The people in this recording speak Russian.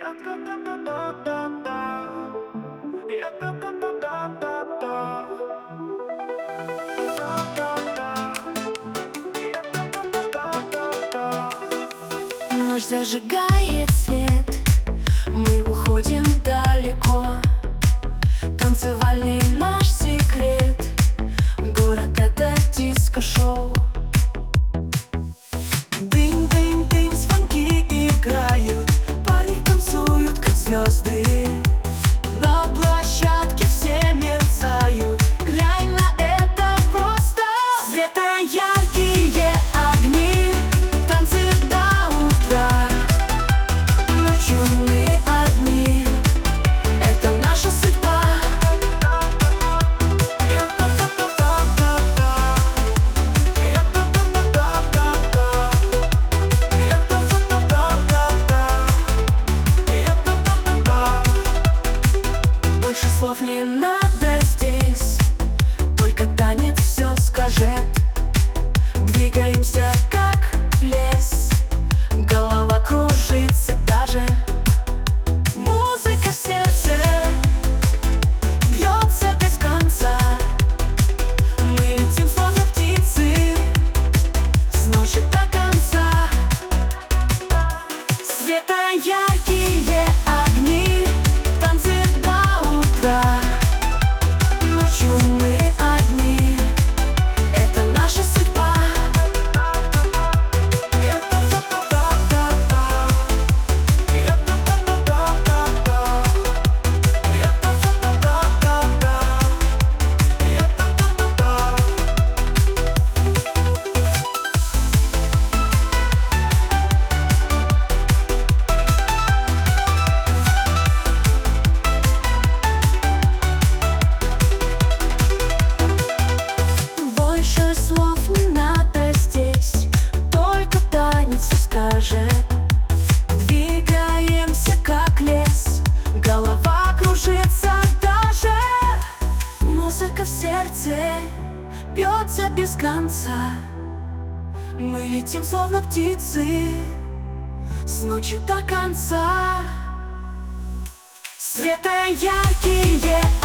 Ночь зажигает свет, мы уходим далеко. Танцевальный наш секрет, город — это диско-шоу. Дынь-дынь-дынь, звонки играют, парни танцуют, как звезды. На площадке все мерцают, глянь на это просто. Света яркие огни, танцы до утра. Ночью мы одни, это наша судьба. Больше слов не надо здесь, только танец все скажет. Двигаемся как лес, голова кружится даже. Музыка в сердце бьется без конца. Мы летим словно птицы с ночи до конца. Света яркие огни, танцы до утра. Ночью мы одни, это наша судьба. Больше слов не надо здесь, только танец скажет. Двигаемся как лес, голова кружится даже. Музыка в сердце бьется без конца. Мы летим словно птицы с ночи до конца. Света яркие